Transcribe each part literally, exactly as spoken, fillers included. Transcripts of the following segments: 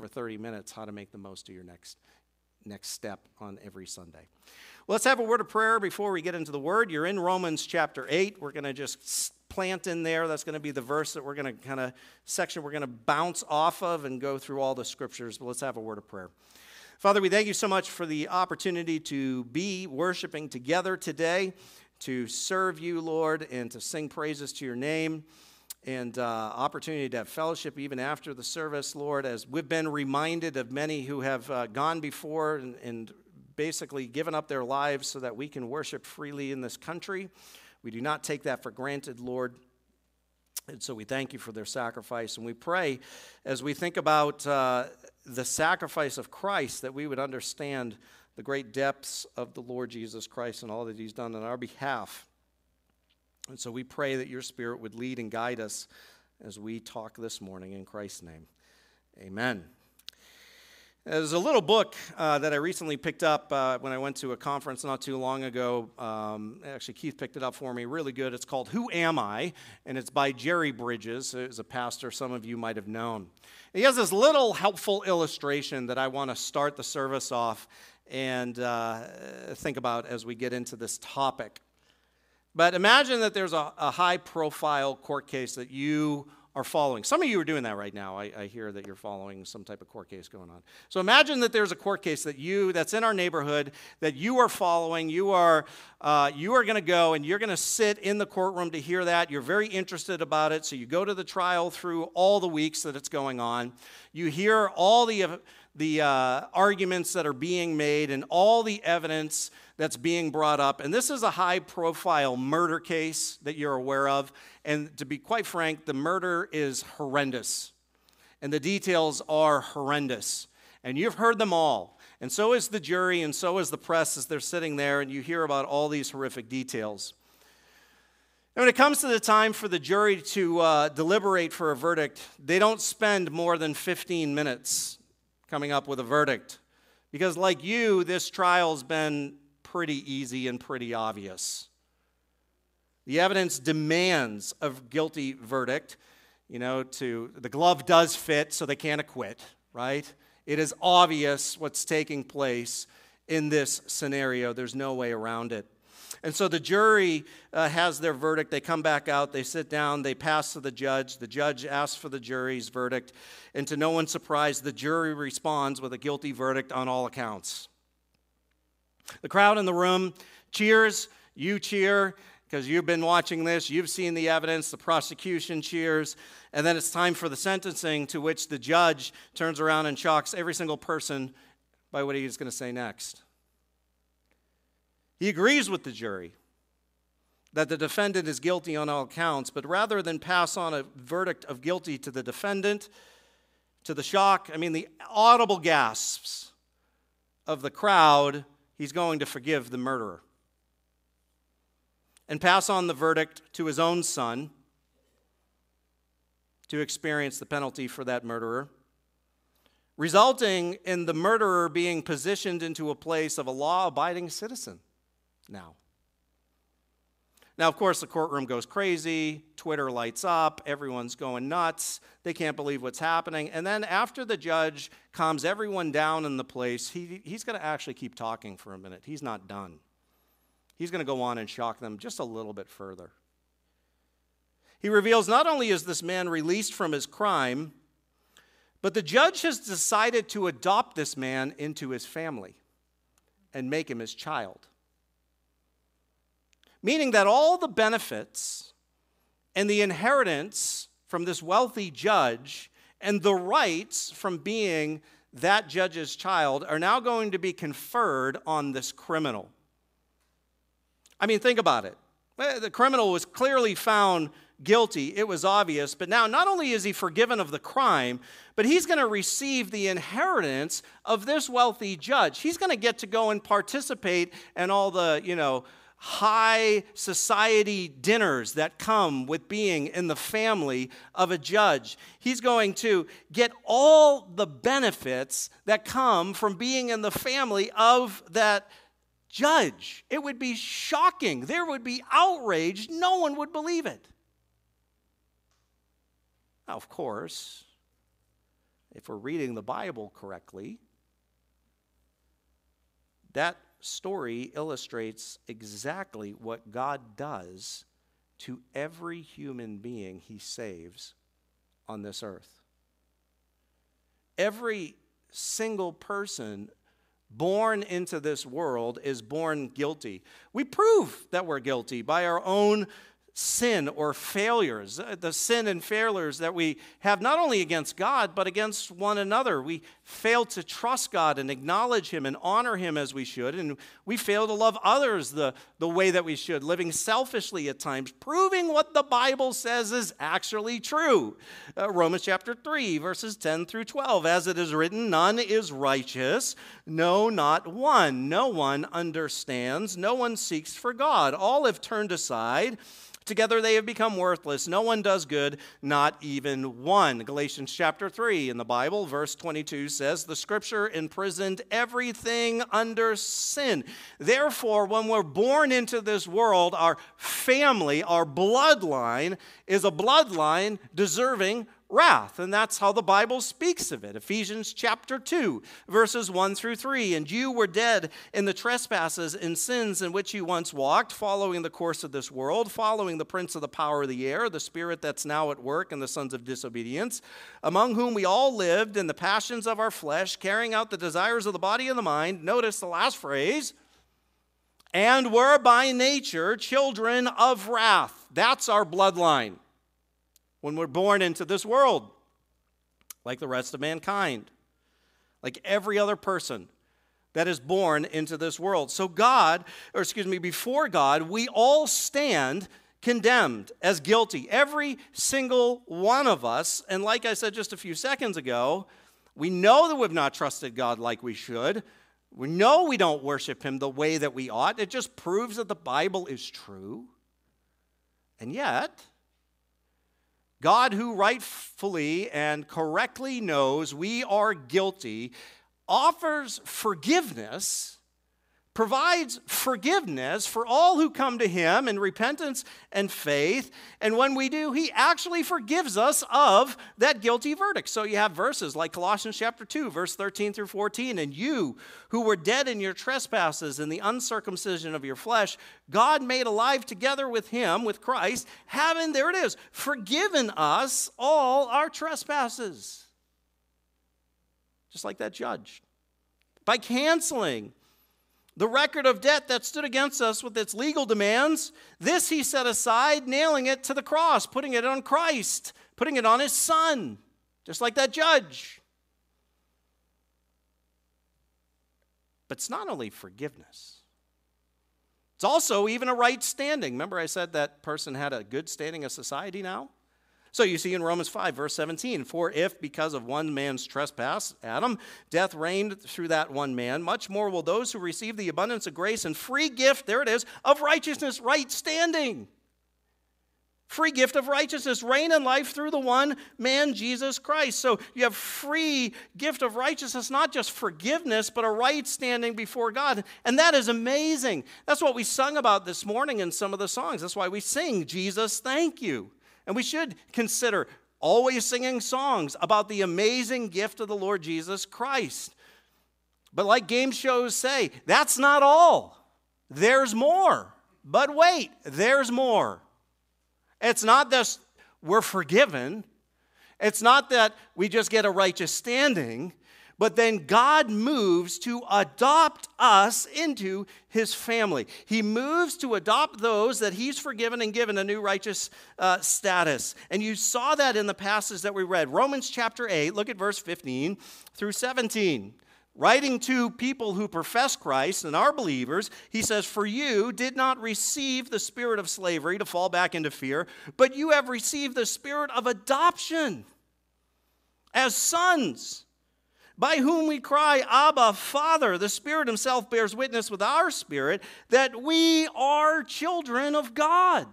for thirty minutes how to make the most of your next next step on every Sunday. Well, let's have a word of prayer before we get into the Word. You're in Romans chapter eight. We're going to just plant in there. That's going to be the verse that we're going to kind of, section we're going to bounce off of and go through all the scriptures. But let's have a word of prayer. Father, we thank you so much for the opportunity to be worshiping together today, to serve you, Lord, and to sing praises to your name, and uh, opportunity to have fellowship even after the service, Lord, as we've been reminded of many who have uh, gone before and, and basically given up their lives so that we can worship freely in this country. We do not take that for granted, Lord. And so we thank you for their sacrifice. And we pray as we think about uh, the sacrifice of Christ that we would understand the great depths of the Lord Jesus Christ and all that he's done on our behalf. And so we pray that your Spirit would lead and guide us as we talk this morning in Christ's name. Amen. There's a little book uh, that I recently picked up uh, when I went to a conference not too long ago. Um, actually, Keith picked it up for me. Really good. It's called Who Am I? And it's by Jerry Bridges. He's a pastor some of you might have known. He has this little helpful illustration that I want to start the service off and uh, think about as we get into this topic. But imagine that there's a, a high-profile court case that you are following. Some of you are doing that right now. I, I hear that you're following some type of court case going on. So imagine that there's a court case that you that's in our neighborhood that you are following. You are uh, you are going to go and you're going to sit in the courtroom to hear that. You're very interested about it. So you go to the trial through all the weeks that it's going on. You hear all the uh, the uh, arguments that are being made and all the evidence that's being brought up. And this is a high-profile murder case that you're aware of. And to be quite frank, the murder is horrendous. And the details are horrendous. And you've heard them all. And so is the jury, and so is the press as they're sitting there, and you hear about all these horrific details. And when it comes to the time for the jury to uh, deliberate for a verdict, they don't spend more than fifteen minutes coming up with a verdict. Because like you, this trial's been pretty easy and pretty obvious. The evidence demands a guilty verdict. You know, to the glove does fit, so they can't acquit, right? It is obvious what's taking place in this scenario. There's no way around it. And so the jury uh, has their verdict. They come back out. They sit down. They pass to the judge. The judge asks for the jury's verdict. And to no one's surprise, the jury responds with a guilty verdict on all accounts. The crowd in the room cheers. You cheer because you've been watching this. You've seen the evidence. The prosecution cheers. And then it's time for the sentencing, to which the judge turns around and shocks every single person by what he's going to say next. He agrees with the jury that the defendant is guilty on all accounts, but rather than pass on a verdict of guilty to the defendant, to the shock, I mean the audible gasps of the crowd, he's going to forgive the murderer and pass on the verdict to his own son to experience the penalty for that murderer, resulting in the murderer being positioned into a place of a law-abiding citizen now. Now, of course, the courtroom goes crazy. Twitter lights up. Everyone's going nuts. They can't believe what's happening. And then after the judge calms everyone down in the place, he, he's going to actually keep talking for a minute. He's not done. He's going to go on and shock them just a little bit further. He reveals not only is this man released from his crime, but the judge has decided to adopt this man into his family and make him his child. Meaning that all the benefits and the inheritance from this wealthy judge and the rights from being that judge's child are now going to be conferred on this criminal. I mean, think about it. The criminal was clearly found guilty. It was obvious. But now not only is he forgiven of the crime, but he's going to receive the inheritance of this wealthy judge. He's going to get to go and participate in all the, you know, high society dinners that come with being in the family of a judge. He's going to get all the benefits that come from being in the family of that judge. It would be shocking. There would be outrage. No one would believe it. Now, of course, if we're reading the Bible correctly, that story illustrates exactly what God does to every human being he saves on this earth. Every single person born into this world is born guilty. We prove that we're guilty by our own sin or failures, the sin and failures that we have not only against God, but against one another. We fail to trust God and acknowledge him and honor him as we should, and we fail to love others the, the way that we should, living selfishly at times, proving what the Bible says is actually true. Uh, Romans chapter three, verses ten through twelve, as it is written, none is righteous, no, not one. No one understands, no one seeks for God. All have turned aside. Together they have become worthless. No one does good, not even one. Galatians chapter three in the Bible, verse twenty-two says, the scripture imprisoned everything under sin. Therefore, when we're born into this world, our family, our bloodline, is a bloodline deserving wrath. And that's how the Bible speaks of it. Ephesians chapter two, verses one through three. And you were dead in the trespasses and sins in which you once walked, following the course of this world, following the prince of the power of the air, the spirit that's now at work in the sons of disobedience, among whom we all lived in the passions of our flesh, carrying out the desires of the body and the mind. Notice the last phrase. And were by nature children of wrath. That's our bloodline. When we're born into this world, like the rest of mankind, like every other person that is born into this world. So God, or excuse me, before God, we all stand condemned as guilty, every single one of us. And like I said just a few seconds ago, we know that we've not trusted God like we should. We know we don't worship him the way that we ought. It just proves that the Bible is true. And yet, God, who rightfully and correctly knows we are guilty, offers forgiveness, provides forgiveness for all who come to him in repentance and faith. And when we do, he actually forgives us of that guilty verdict. So you have verses like Colossians chapter two, verse thirteen through fourteen. And you who were dead in your trespasses and the uncircumcision of your flesh, God made alive together with him, with Christ, having, there it is, forgiven us all our trespasses. Just like that judge. By canceling the record of debt that stood against us with its legal demands, this he set aside, nailing it to the cross, putting it on Christ, putting it on his Son, just like that judge. But it's not only forgiveness. It's also even a right standing. Remember I said that person had a good standing of society now? So you see in Romans five, verse seventeen, for if because of one man's trespass, Adam, death reigned through that one man, much more will those who receive the abundance of grace and free gift, there it is, of righteousness, right standing. Free gift of righteousness, reign in life through the one man, Jesus Christ. So you have free gift of righteousness, not just forgiveness, but a right standing before God. And that is amazing. That's what we sung about this morning in some of the songs. That's why we sing, Jesus, thank you. And we should consider always singing songs about the amazing gift of the Lord Jesus Christ. But like game shows say, that's not all. There's more. But wait, there's more. It's not that we're forgiven. It's not that we just get a righteous standing. But then God moves to adopt us into his family. He moves to adopt those that he's forgiven and given a new righteous uh, status. And you saw that in the passage that we read. Romans chapter eight, look at verse fifteen through seventeen. Writing to people who profess Christ and are believers, he says, for you did not receive the spirit of slavery to fall back into fear, but you have received the spirit of adoption as sons, by whom we cry, Abba, Father. The Spirit himself bears witness with our spirit that we are children of God.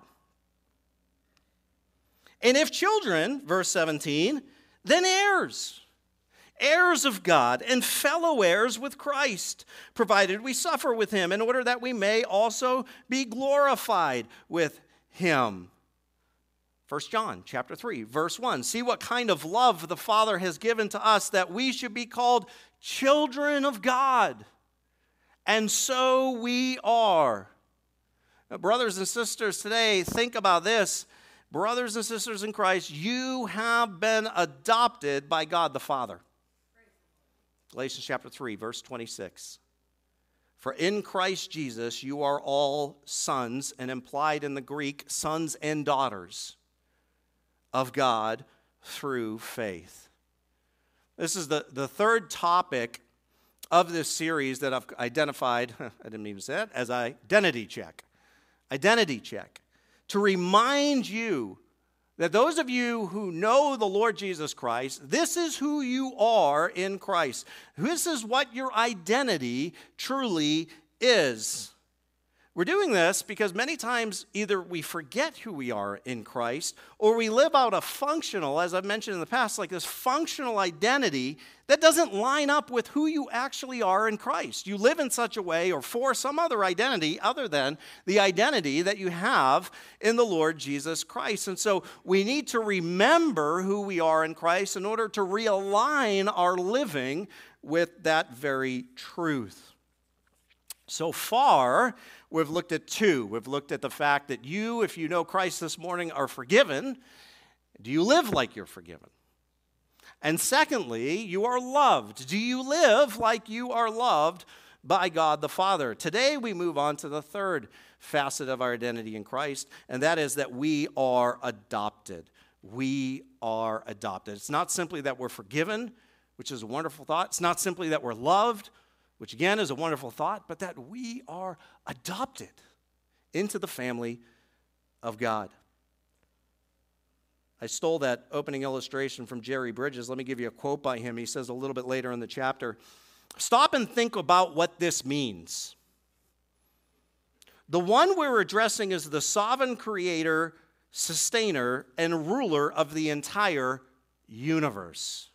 And if children, verse seventeen, then heirs. Heirs of God and fellow heirs with Christ, provided we suffer with him in order that we may also be glorified with him. First John chapter three, verse one. See what kind of love the Father has given to us that we should be called children of God. And so we are. Now, brothers and sisters, today, think about this. Brothers and sisters in Christ, you have been adopted by God the Father. Galatians chapter three, verse twenty-six. For in Christ Jesus you are all sons, and implied in the Greek, sons and daughters of God through faith. This is the, the third topic of this series that I've identified, I didn't even say that, as identity check. Identity check. To remind you that those of you who know the Lord Jesus Christ, this is who you are in Christ. This is what your identity truly is. We're doing this because many times either we forget who we are in Christ, or we live out a functional, as I've mentioned in the past, like this functional identity that doesn't line up with who you actually are in Christ. You live in such a way or for some other identity other than the identity that you have in the Lord Jesus Christ. And so we need to remember who we are in Christ in order to realign our living with that very truth. So far, we've looked at two. We've looked at the fact that you, if you know Christ this morning, are forgiven. Do you live like you're forgiven? And secondly, you are loved. Do you live like you are loved by God the Father? Today, we move on to the third facet of our identity in Christ, and that is that we are adopted. We are adopted. It's not simply that we're forgiven, which is a wonderful thought. It's not simply that we're loved, which again is a wonderful thought, but that we are adopted into the family of God. I stole that opening illustration from Jerry Bridges. Let me give you a quote by him. He says a little bit later in the chapter, "Stop and think about what this means. The one we're addressing is the sovereign creator, sustainer, and ruler of the entire universe.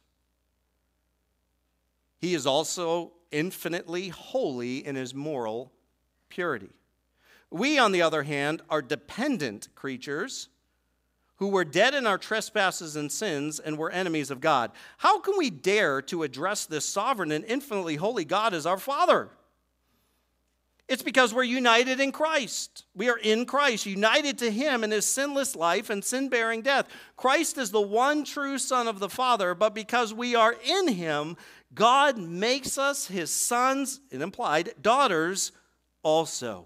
He is also infinitely holy in his moral purity. We, on the other hand, are dependent creatures who were dead in our trespasses and sins and were enemies of God. How can we dare to address this sovereign and infinitely holy God as our Father? It's because we're united in Christ. We are in Christ, united to him in his sinless life and sin-bearing death. Christ is the one true Son of the Father, but because we are in him, God makes us his sons, and implied, daughters also.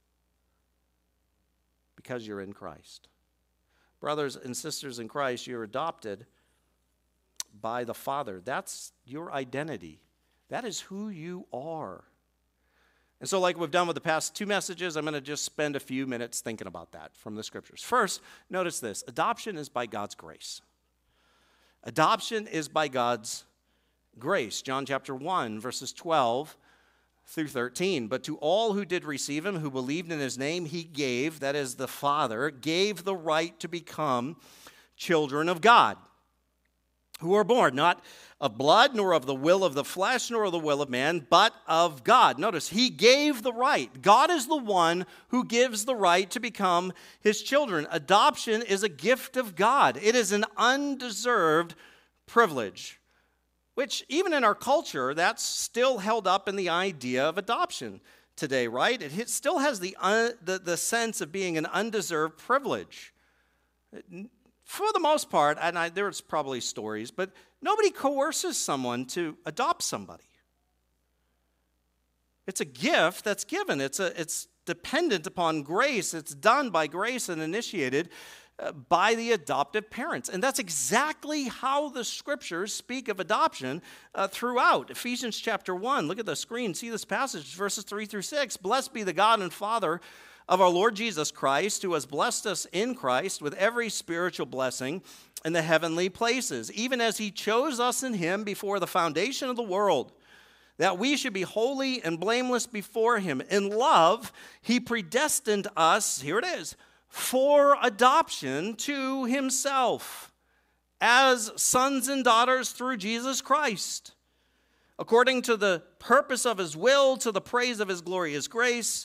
Because you're in Christ. Brothers and sisters in Christ, you're adopted by the Father. That's your identity. That is who you are. And so like we've done with the past two messages, I'm going to just spend a few minutes thinking about that from the scriptures. First, notice this. Adoption is by God's grace. Adoption is by God's grace. John chapter one, verses twelve through thirteen. But to all who did receive him, who believed in his name, he gave, that is the Father, gave the right to become children of God, who are born not of blood, nor of the will of the flesh, nor of the will of man, but of God. Notice, he gave the right. God is the one who gives the right to become his children. Adoption is a gift of God. It is an undeserved privilege, which even in our culture, that's still held up in the idea of adoption today, right? It still has the, uh, the, the sense of being an undeserved privilege. For the most part, and I, there's probably stories, but nobody coerces someone to adopt somebody. It's a gift that's given. It's, a, it's dependent upon grace. It's done by grace and initiated uh, by the adoptive parents. And that's exactly how the scriptures speak of adoption uh, throughout. Ephesians chapter one, look at the screen, see this passage, verses three through six. Blessed be the God and Father of our Lord Jesus Christ, who has blessed us in Christ with every spiritual blessing in the heavenly places, even as he chose us in him before the foundation of the world, that we should be holy and blameless before him. In love, he predestined us, here it is, for adoption to himself as sons and daughters through Jesus Christ, according to the purpose of his will, to the praise of his glorious grace,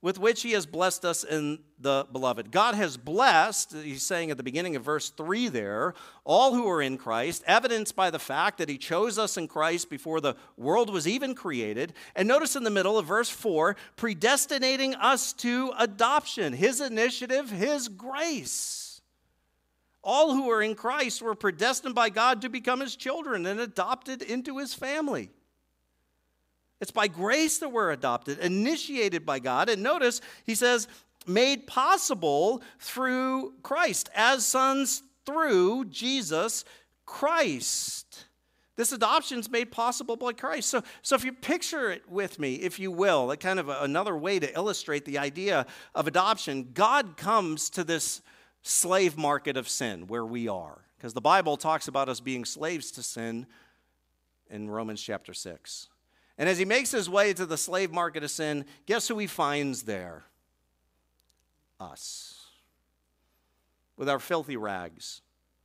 with which he has blessed us in the beloved. God has blessed, he's saying at the beginning of verse three there, all who are in Christ, evidenced by the fact that he chose us in Christ before the world was even created. And notice in the middle of verse four, predestinating us to adoption, his initiative, his grace. All who are in Christ were predestined by God to become his children and adopted into his family. It's by grace that we're adopted, initiated by God. And notice, he says, made possible through Christ, as sons through Jesus Christ. This adoption is made possible by Christ. So, so if you picture it with me, if you will, a kind of a, another way to illustrate the idea of adoption, God comes to this slave market of sin where we are. Because the Bible talks about us being slaves to sin in Romans chapter six. And as he makes his way to the slave market of sin, guess who he finds there? Us. With our filthy rags,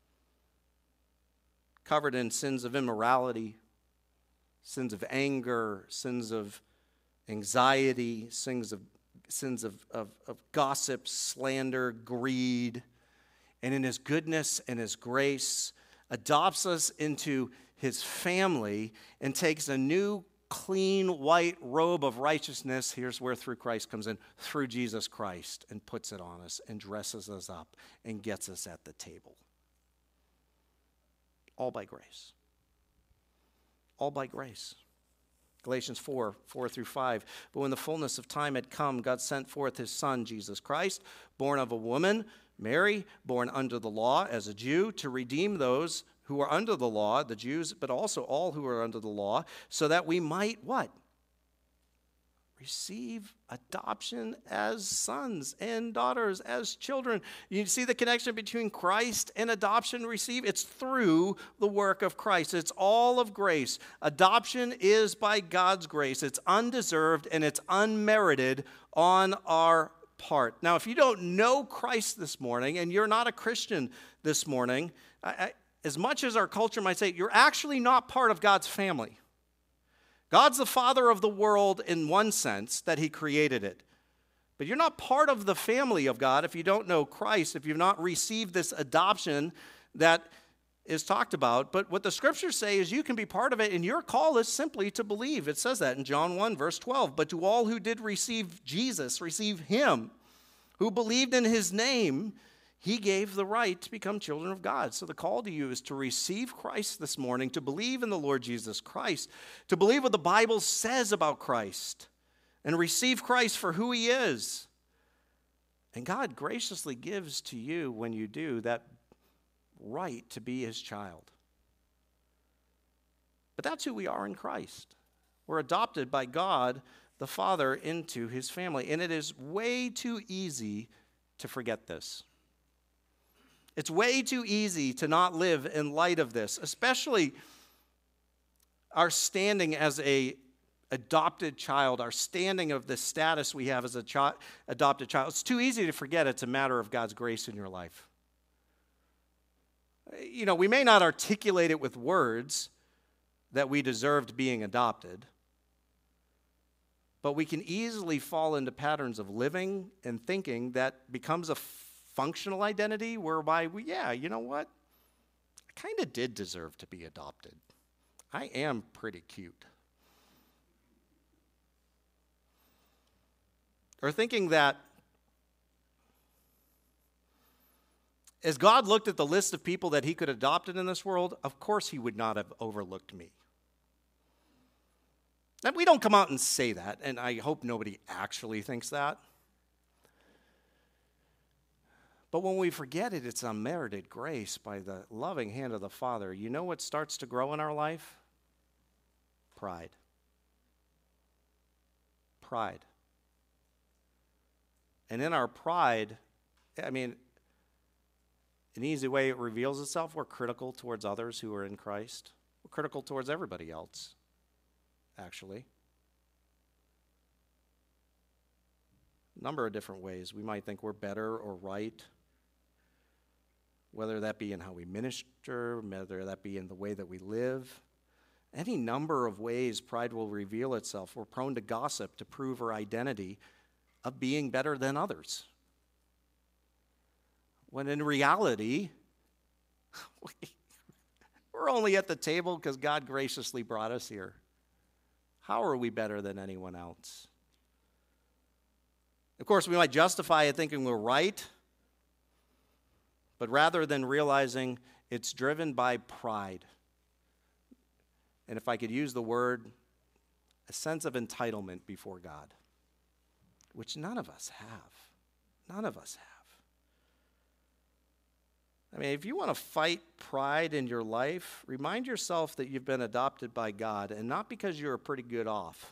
covered in sins of immorality, sins of anger, sins of anxiety, sins of, sins of, of, of gossip, slander, greed. And in his goodness and his grace, adopts us into his family and takes a new clean white robe of righteousness, here's where through Christ comes in, through Jesus Christ, and puts it on us and dresses us up and gets us at the table. All by grace. All by grace. Galatians four, four through five. But when the fullness of time had come, God sent forth his Son, Jesus Christ, born of a woman, Mary, born under the law as a Jew, to redeem those who are under the law, the Jews, but also all who are under the law, so that we might what? Receive adoption as sons and daughters, as children. You see the connection between Christ and adoption receive? It's through the work of Christ. It's all of grace. Adoption is by God's grace. It's undeserved and it's unmerited on our part. Now, if you don't know Christ this morning and you're not a Christian this morning, I, I as much as our culture might say, you're actually not part of God's family. God's the father of the world in one sense, that he created it. But you're not part of the family of God if you don't know Christ, if you've not received this adoption that is talked about. But what the scriptures say is you can be part of it, and your call is simply to believe. It says that in John one, verse twelve. But to all who did receive Jesus, receive him, who believed in his name, he gave the right to become children of God. So the call to you is to receive Christ this morning, to believe in the Lord Jesus Christ, to believe what the Bible says about Christ, and receive Christ for who he is. And God graciously gives to you, when you do, that right to be his child. But that's who we are in Christ. We're adopted by God the Father into his family. And it is way too easy to forget this. It's way too easy to not live in light of this, especially our standing as a adopted child, our standing of the status we have as a chi- adopted child. It's too easy to forget it's a matter of God's grace in your life. You know, we may not articulate it with words that we deserved being adopted, but we can easily fall into patterns of living and thinking that becomes a functional identity whereby we, yeah, you know what? I kind of did deserve to be adopted. I am pretty cute. Or thinking that as God looked at the list of people that he could have adopted in this world, of course he would not have overlooked me. And we don't come out and say that, and I hope nobody actually thinks that. But when we forget it, it's unmerited grace by the loving hand of the Father. You know what starts to grow in our life? Pride. Pride. And in our pride, I mean, an easy way it reveals itself, we're critical towards others who are in Christ. We're critical towards everybody else, actually. A number of different ways. We might think we're better or right, whether that be in how we minister, whether that be in the way that we live. Any number of ways pride will reveal itself. We're prone to gossip to prove our identity of being better than others. When in reality, we're only at the table because God graciously brought us here. How are we better than anyone else? Of course, we might justify it thinking we're right, but rather than realizing it's driven by pride, and if I could use the word, a sense of entitlement before God, which none of us have. None of us have. I mean, if you want to fight pride in your life, remind yourself that you've been adopted by God, and not because you're pretty good off,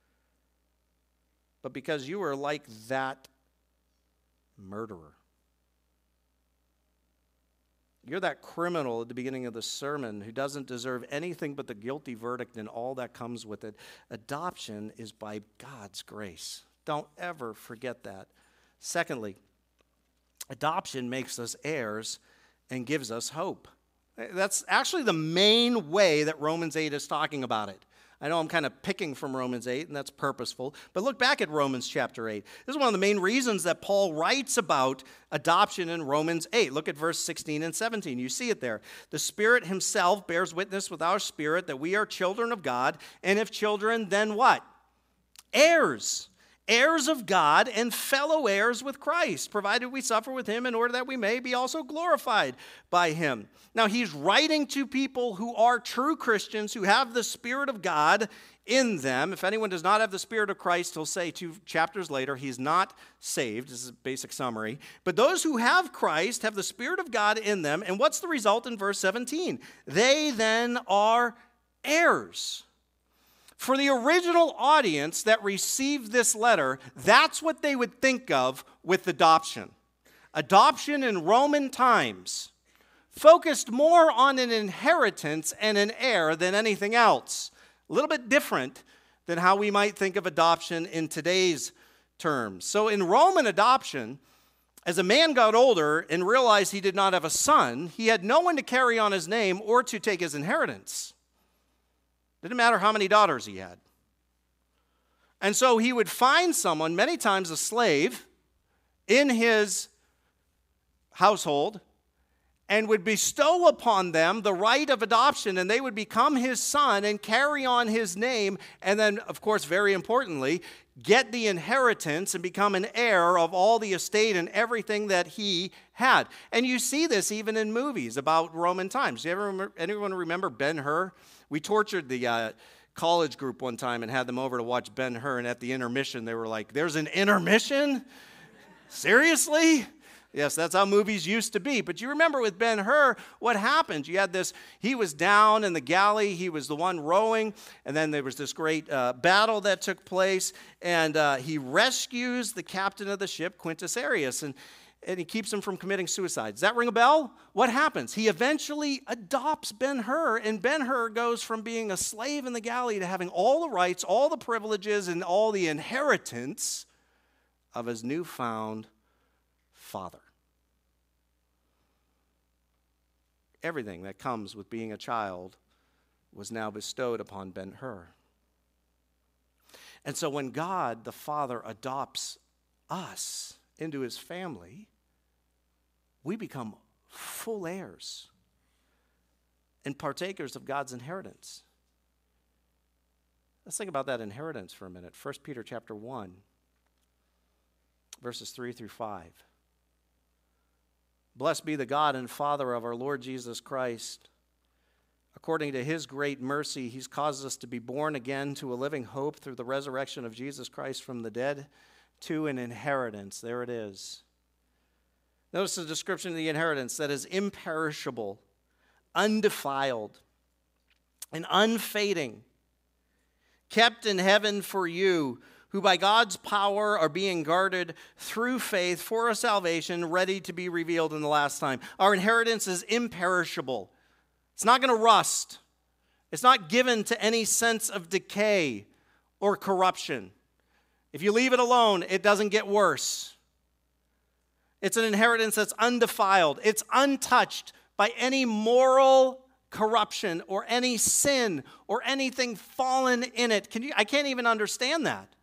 but because you are like that murderer. You're that criminal at the beginning of the sermon who doesn't deserve anything but the guilty verdict and all that comes with it. Adoption is by God's grace. Don't ever forget that. Secondly, adoption makes us heirs and gives us hope. That's actually the main way that Romans eight is talking about it. I know I'm kind of picking from Romans eight, and that's purposeful, but look back at Romans chapter eight. This is one of the main reasons that Paul writes about adoption in Romans eight. Look at verse sixteen and seventeen. You see it there. The Spirit himself bears witness with our spirit that we are children of God, and if children, then what? Heirs. Heirs of God and fellow heirs with Christ, provided we suffer with him in order that we may be also glorified by him. Now, he's writing to people who are true Christians, who have the Spirit of God in them. If anyone does not have the Spirit of Christ, he'll say two chapters later, he's not saved. This is a basic summary. But those who have Christ have the Spirit of God in them. And what's the result in verse seventeen? They then are heirs. For the original audience that received this letter, that's what they would think of with adoption. Adoption in Roman times focused more on an inheritance and an heir than anything else. A little bit different than how we might think of adoption in today's terms. So in Roman adoption, as a man got older and realized he did not have a son, he had no one to carry on his name or to take his inheritance. Didn't matter how many daughters he had. And so he would find someone, many times a slave, in his household, and would bestow upon them the right of adoption, and they would become his son and carry on his name, and then, of course, very importantly, get the inheritance and become an heir of all the estate and everything that he had. And you see this even in movies about Roman times. Do you ever remember, anyone remember Ben-Hur? We tortured the uh, college group one time and had them over to watch Ben-Hur, and at the intermission, they were like, "There's an intermission? Seriously?" Yes, that's how movies used to be. But you remember with Ben-Hur, what happened? You had this, he was down in the galley, he was the one rowing, and then there was this great uh, battle that took place, and uh, he rescues the captain of the ship, Quintus Arrius, and, and he keeps him from committing suicide. Does that ring a bell? What happens? He eventually adopts Ben-Hur, and Ben-Hur goes from being a slave in the galley to having all the rights, all the privileges, and all the inheritance of his newfound father. Everything that comes with being a child was now bestowed upon Ben-Hur. And so when God, the Father, adopts us into his family, we become full heirs and partakers of God's inheritance. Let's think about that inheritance for a minute. First Peter chapter one, verses three through five. Blessed be the God and Father of our Lord Jesus Christ. According to his great mercy, he's caused us to be born again to a living hope through the resurrection of Jesus Christ from the dead to an inheritance. There it is. Notice the description of the inheritance that is imperishable, undefiled, and unfading, kept in heaven for you, who by God's power are being guarded through faith for a salvation ready to be revealed in the last time. Our inheritance is imperishable. It's not going to rust. It's not given to any sense of decay or corruption. If you leave it alone, it doesn't get worse. It's an inheritance that's undefiled. It's untouched by any moral corruption or any sin or anything fallen in it. Can you? I can't even understand that.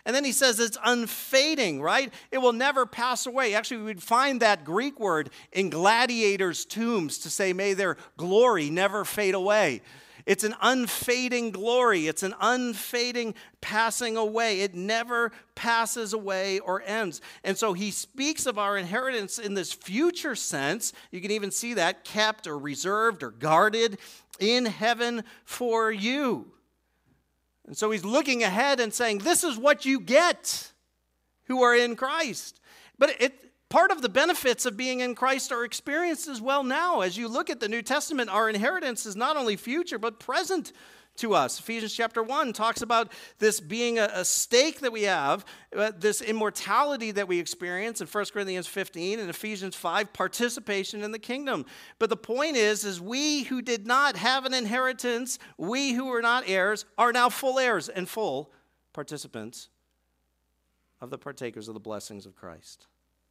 And then he says it's unfading, right? It will never pass away. Actually, we would find that Greek word in gladiators' tombs to say, may their glory never fade away. It's an unfading glory. It's an unfading passing away. It never passes away or ends. And so he speaks of our inheritance in this future sense. You can even see that kept or reserved or guarded in heaven for you. And so he's looking ahead and saying, this is what you get who are in Christ. But it part of the benefits of being in Christ are experienced as well now. As you look at the New Testament, our inheritance is not only future, but present to us. Ephesians chapter one talks about this being a, a stake that we have, uh, this immortality that we experience in First Corinthians fifteen, and Ephesians five, participation in the kingdom. But the point is, is we who did not have an inheritance, we who were not heirs, are now full heirs and full participants of the partakers of the blessings of Christ.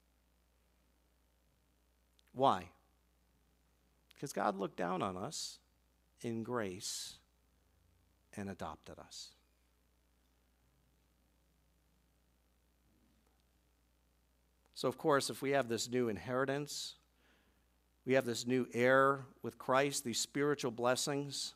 Why? Because God looked down on us in grace and adopted us. So, of course, if we have this new inheritance, we have this new heir with Christ, these spiritual blessings,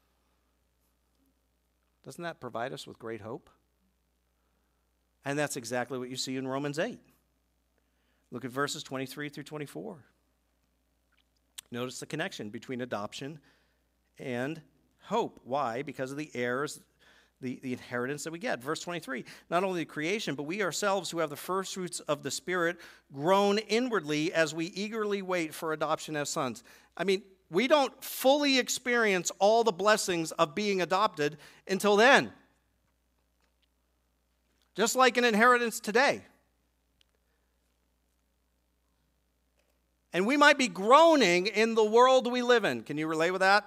doesn't that provide us with great hope? And that's exactly what you see in Romans eight. Look at verses twenty-three through twenty-four. Notice the connection between adoption and hope. Why? Because of the heirs, the, the inheritance that we get. Verse twenty-three, not only the creation, but we ourselves who have the first fruits of the Spirit groan inwardly as we eagerly wait for adoption as sons. I mean, we don't fully experience all the blessings of being adopted until then. Just like an inheritance today. And we might be groaning in the world we live in. Can you relate with that?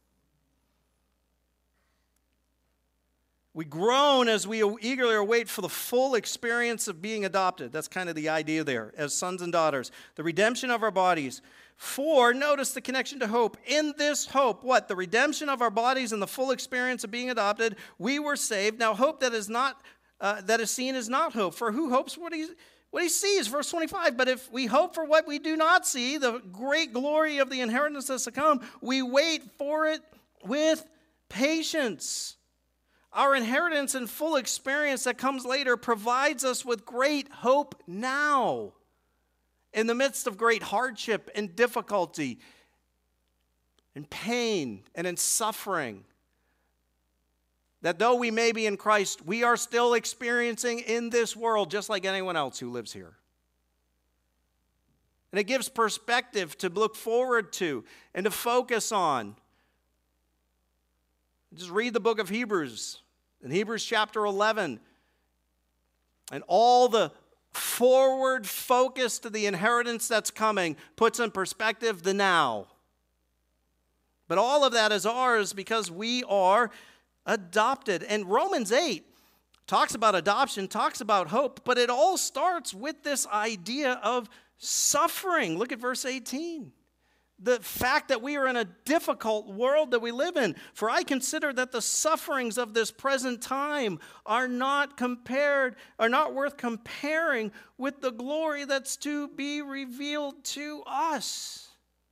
We groan as we eagerly await for the full experience of being adopted. That's kind of the idea there, as sons and daughters. The redemption of our bodies. For, notice the connection to hope. In this hope, what? The redemption of our bodies and the full experience of being adopted, we were saved. Now, hope that is not uh, that is seen is not hope. For who hopes what he What he sees, verse twenty-five, but if we hope for what we do not see, the great glory of the inheritance that's to come, we wait for it with patience. Our inheritance and full experience that comes later provides us with great hope now. In the midst of great hardship and difficulty and pain and in suffering, that though we may be in Christ, we are still experiencing in this world just like anyone else who lives here. And it gives perspective to look forward to and to focus on. Just read the book of Hebrews, in Hebrews chapter eleven, and all the forward focus to the inheritance that's coming puts in perspective the now. But all of that is ours because we are adopted. And Romans eight talks about adoption, talks about hope, but it all starts with this idea of suffering. Look at verse eighteen. The fact that we are in a difficult world that we live in. For I consider that the sufferings of this present time are not compared, are not worth comparing with the glory that's to be revealed to us.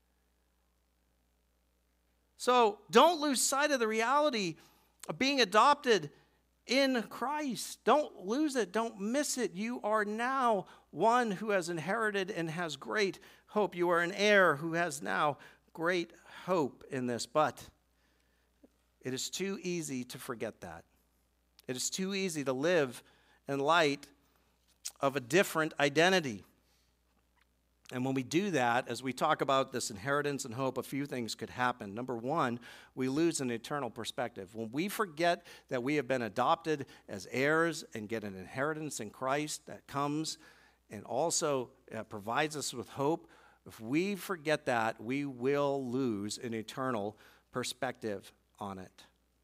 So don't lose sight of the reality of being adopted in Christ. Don't lose it. Don't miss it. You are now one who has inherited and has great hope. You are an heir who has now great hope in this. But it is too easy to forget that. It is too easy to live in light of a different identity. And when we do that, as we talk about this inheritance and hope, a few things could happen. Number one, we lose an eternal perspective. When we forget that we have been adopted as heirs and get an inheritance in Christ that comes and also uh, provides us with hope, if we forget that, we will lose an eternal perspective on it.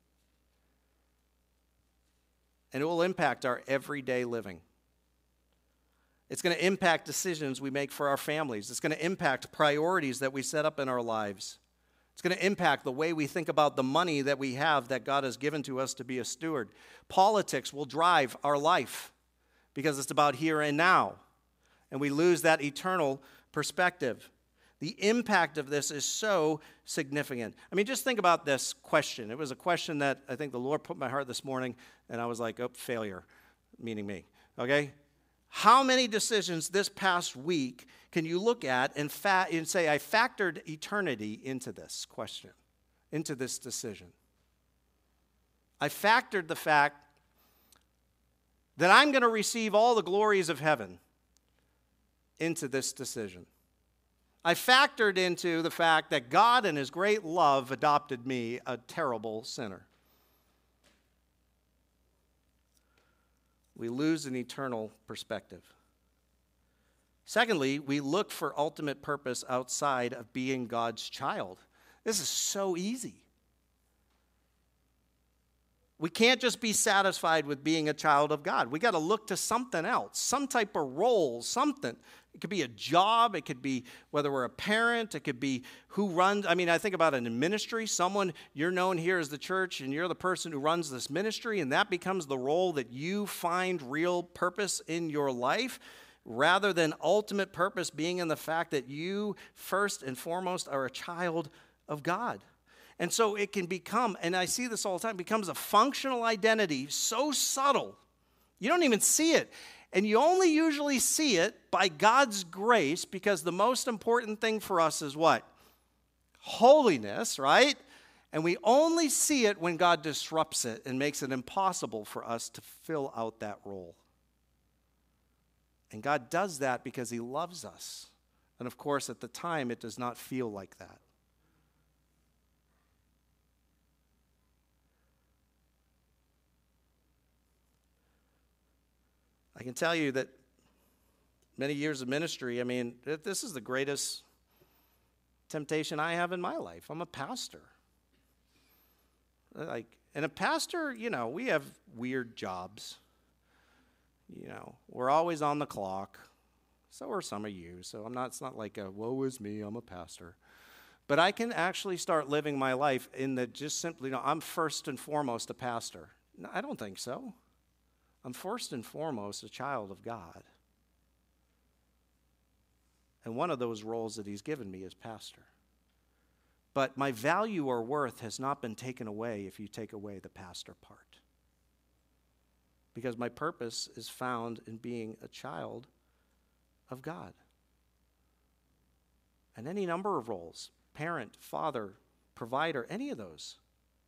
And it will impact our everyday living. It's going to impact decisions we make for our families. It's going to impact priorities that we set up in our lives. It's going to impact the way we think about the money that we have that God has given to us to be a steward. Politics will drive our life because it's about here and now, and we lose that eternal perspective. The impact of this is so significant. I mean, just think about this question. It was a question that I think the Lord put in my heart this morning, and I was like, oh, failure, meaning me, okay? How many decisions this past week can you look at and, fa- and say, I factored eternity into this question, into this decision? I factored the fact that I'm going to receive all the glories of heaven into this decision. I factored into the fact that God in his great love adopted me, a terrible sinner. We lose an eternal perspective. Secondly, we look for ultimate purpose outside of being God's child. This is so easy. We can't just be satisfied with being a child of God. We got to look to something else, some type of role, something. It could be a job. It could be whether we're a parent. It could be who runs. I mean, I think about it in ministry. Someone, you're known here as the church, and you're the person who runs this ministry, and that becomes the role that you find real purpose in your life, rather than ultimate purpose being in the fact that you, first and foremost, are a child of God. And so it can become, and I see this all the time, becomes a functional identity so subtle, you don't even see it. And you only usually see it by God's grace, because the most important thing for us is what? Holiness, right? And we only see it when God disrupts it and makes it impossible for us to fill out that role. And God does that because he loves us. And of course, at the time, it does not feel like that. I can tell you that many years of ministry, I mean, this is the greatest temptation I have in my life. I'm a pastor. Like, and a pastor, you know, we have weird jobs. You know, we're always on the clock. So are some of you. So I'm not, it's not like a, woe is me, I'm a pastor. But I can actually start living my life in the just simply, you know, I'm first and foremost a pastor. No, I don't think so. I'm first and foremost a child of God. And one of those roles that he's given me is pastor. But my value or worth has not been taken away if you take away the pastor part. Because my purpose is found in being a child of God. And any number of roles, parent, father, provider, any of those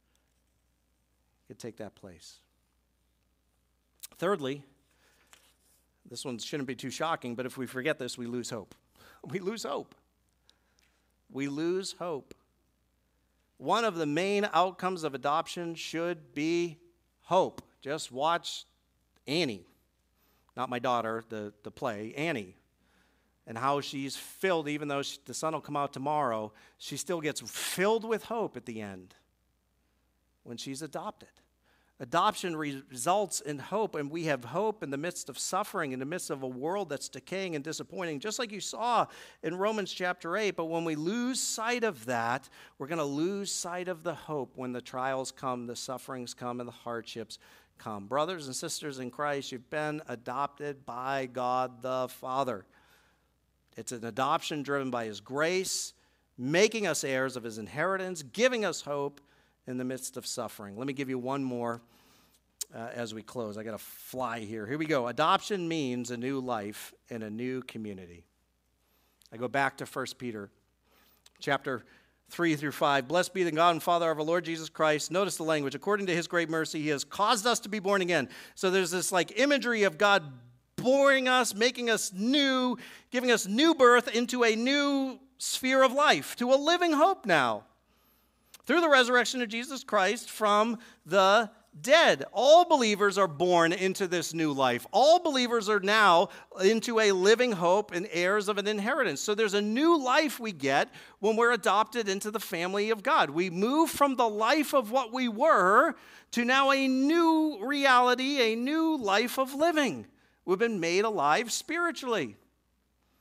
could take that place. Thirdly, this one shouldn't be too shocking, but if we forget this, we lose hope. We lose hope. We lose hope. One of the main outcomes of adoption should be hope. Just watch Annie, not my daughter, the, the play, Annie, and how she's filled, even though she, the sun will come out tomorrow, she still gets filled with hope at the end when she's adopted. Adoption re- results in hope, and we have hope in the midst of suffering, in the midst of a world that's decaying and disappointing, just like you saw in Romans chapter eight. But when we lose sight of that, we're going to lose sight of the hope when the trials come, the sufferings come, and the hardships come. Brothers and sisters in Christ, you've been adopted by God the Father. It's an adoption driven by his grace, making us heirs of his inheritance, giving us hope in the midst of suffering. Let me give you one more uh, as we close. I got to fly here. Here we go. Adoption means a new life in a new community. I go back to First Peter chapter three through five. Blessed be the God and Father of our Lord Jesus Christ. Notice the language. According to his great mercy, he has caused us to be born again. So there's this like imagery of God born us, making us new, giving us new birth into a new sphere of life, to a living hope now, through the resurrection of Jesus Christ from the dead. All believers are born into this new life. All believers are now into a living hope and heirs of an inheritance. So there's a new life we get when we're adopted into the family of God. We move from the life of what we were to now a new reality, a new life of living. We've been made alive spiritually.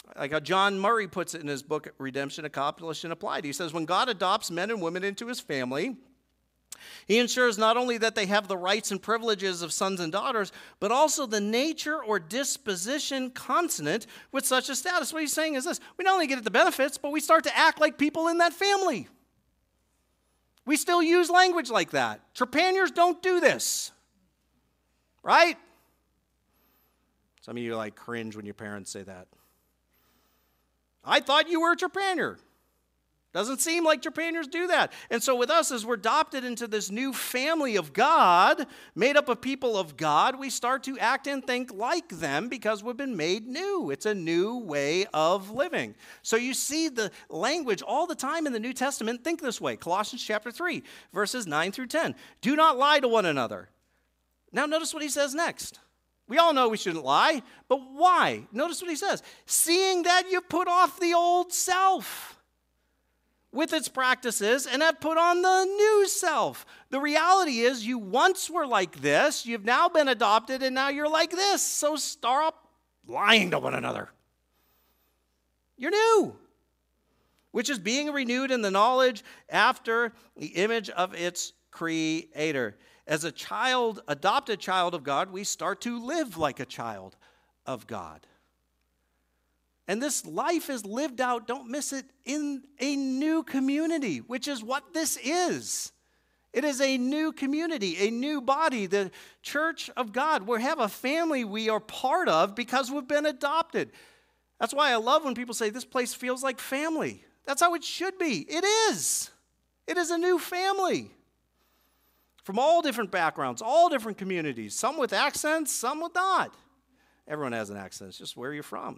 Like how John Murray puts it in his book, Redemption Accomplished and Applied. He says, when God adopts men and women into his family, he ensures not only that they have the rights and privileges of sons and daughters, but also the nature or disposition consonant with such a status. What he's saying is this: we not only get the benefits, but we start to act like people in that family. We still use language like that. Trepaniers don't do this, right? Some of you like cringe when your parents say that. I thought you were a Trepanier. Doesn't seem like Trepaniers do that. And so with us, as we're adopted into this new family of God, made up of people of God, we start to act and think like them because we've been made new. It's a new way of living. So you see the language all the time in the New Testament. Think this way. Colossians chapter three, verses nine through ten. Do not lie to one another. Now notice what he says next. We all know we shouldn't lie, but why? Notice what he says. Seeing that you put off the old self with its practices and have put on the new self. The reality is you once were like this, you've now been adopted, and now you're like this. So stop lying to one another. You're new, which is being renewed in the knowledge after the image of its creator. As a child, adopted child of God, we start to live like a child of God. And this life is lived out, don't miss it, in a new community, which is what this is. It is a new community, a new body, the church of God. We have a family we are part of because we've been adopted. That's why I love when people say this place feels like family. That's how it should be. It is. It is a new family. From all different backgrounds, all different communities, some with accents, some with not. Everyone has an accent. It's just where you're from.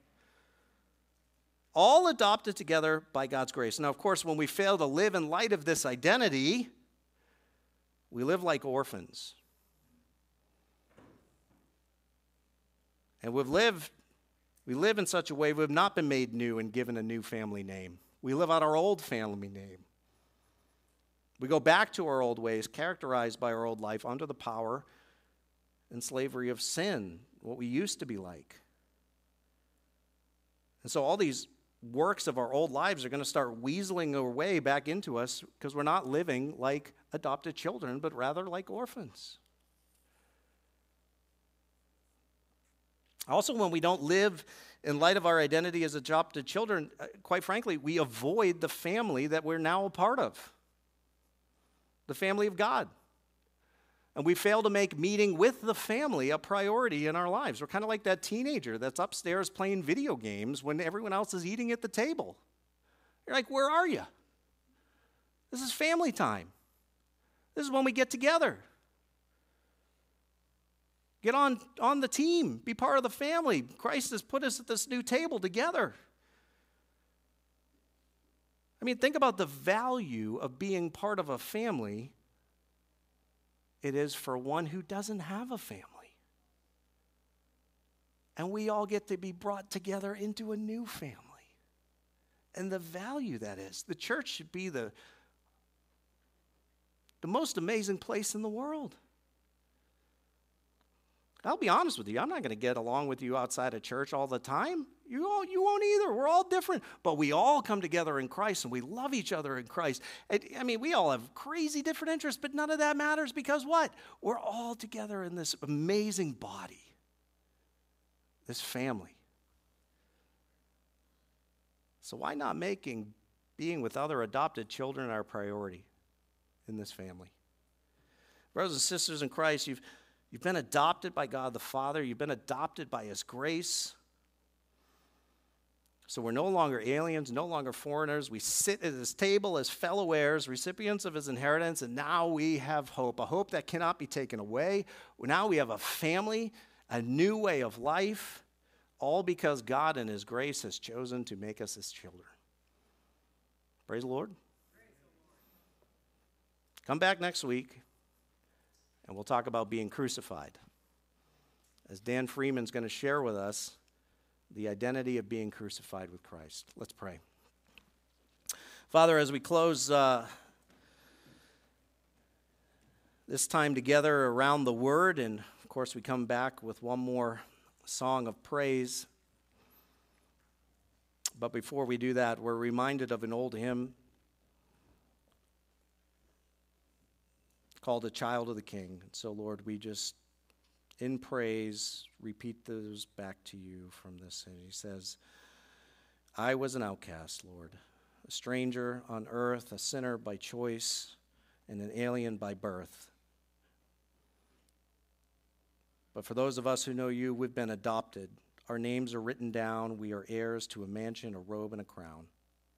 All adopted together by God's grace. Now, of course, when we fail to live in light of this identity, we live like orphans. And we've lived, we live in such a way we've not been made new and given a new family name. We live out our old family name. We go back to our old ways, characterized by our old life under the power and slavery of sin, what we used to be like. And so all these works of our old lives are going to start weaseling their way back into us because we're not living like adopted children, but rather like orphans. Also, when we don't live in light of our identity as adopted children, quite frankly, we avoid the family that we're now a part of, the family of God. And we fail to make meeting with the family a priority in our lives. We're kind of like that teenager that's upstairs playing video games when everyone else is eating at the table. You're like, where are you? This is family time. This is when we get together. Get on, on the team. Be part of the family. Christ has put us at this new table together. I mean, think about the value of being part of a family it is for one who doesn't have a family. And we all get to be brought together into a new family. And the value that is. The church should be the, the most amazing place in the world. I'll be honest with you, I'm not going to get along with you outside of church all the time. You all, you won't either. We're all different. But we all come together in Christ, and we love each other in Christ. And, I mean, we all have crazy different interests, but none of that matters because what? We're all together in this amazing body, this family. So why not making being with other adopted children our priority in this family? Brothers and sisters in Christ, you've You've been adopted by God the Father. You've been adopted by His grace. So we're no longer aliens, no longer foreigners. We sit at His table as fellow heirs, recipients of His inheritance, and now we have hope, a hope that cannot be taken away. Now we have a family, a new way of life, all because God in His grace has chosen to make us His children. Praise the Lord. Come back next week. And we'll talk about being crucified. As Dan Freeman's going to share with us the identity of being crucified with Christ. Let's pray. Father, as we close uh, this time together around the Word, and of course we come back with one more song of praise, But before we do that, we're reminded of an old hymn called A Child of the King. And so, Lord, we just, in praise, repeat those back to you from this. And he says, I was an outcast, Lord, a stranger on earth, a sinner by choice, and an alien by birth. But for those of us who know you, we've been adopted. Our names are written down. We are heirs to a mansion, a robe, and a crown.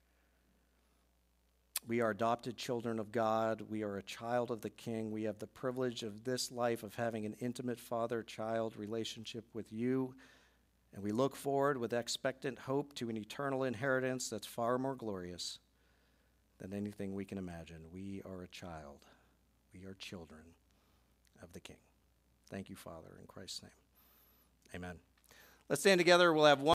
We are adopted children of God. We are a child of the King. We have the privilege of this life of having an intimate father-child relationship with you. And we look forward with expectant hope to an eternal inheritance that's far more glorious than anything we can imagine. We are a child. We are children of the King. Thank you, Father, in Christ's name. Amen. Let's stand together. We'll have one.